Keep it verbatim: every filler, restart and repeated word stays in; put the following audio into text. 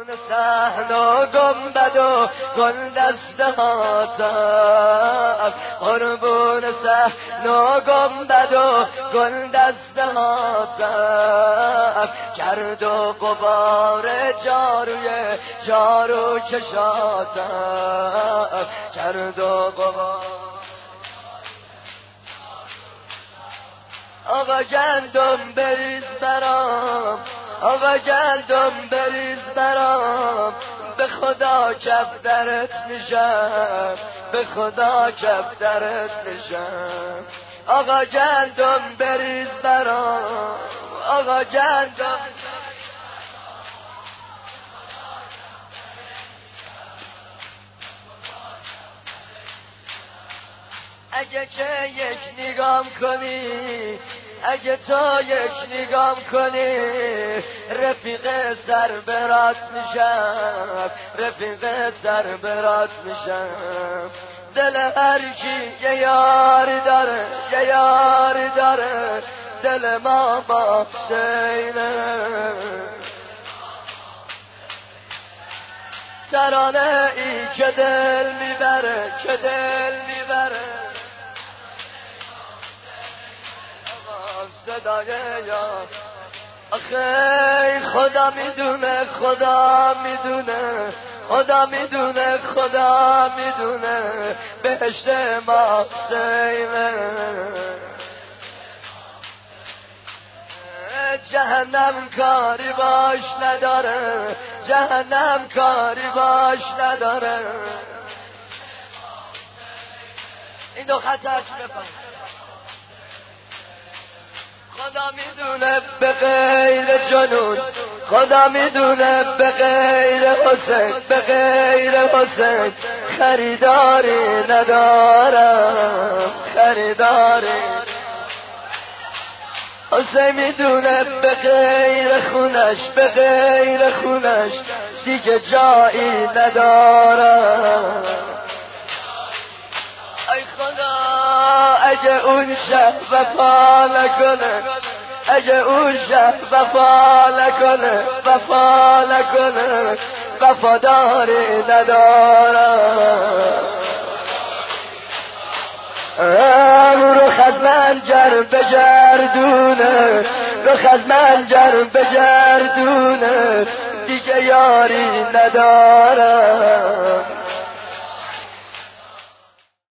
صحن و گنبد و گل دسته هاتم، قربون صحن و گنبد و گل دسته هاتم، کرد و غبار جاروی جارو چشاتم، کرد و غبار. آقا گندم بریز برام، آقا گندم بریز برام، به خدا کف درت میشم، به خدا کف درت میشم. آقا گندم بریز برام، آقا گندم. اگه که یک نگام کنی، اگه تو یک نگام کنی، رفیق سر برات میشم، رفیق سر برات میشم. دل هر کی یه یاری داره، یه یاری داره، دل ما با حسینه. ترانه ای که دل میبره، که دل میبره، صدای یا آخه خدا میدونه، خدا میدونه، خدا میدونه، خدا میدونه، بهشت ما حسینه. جهنم کاری باش نداره، جهنم کاری باش نداره. این دو خط هرچی بفهم. خدا میدونه به غیر جنون، خدا میدونه به غیر حسین، به غیر حسین خریداری ندارم، خریداری. حسین میدونه به غیر خونش، به غیر خونش دیگه جایی ندارم. ای خدا اگه اون شب وفا نکنه، اگه اون شب وفا نکنه، وفا نکنه، وفاداری ندارم. رخ از من گر بگردونه، رخ از من گر بگردونه، دیگه یاری ندارم.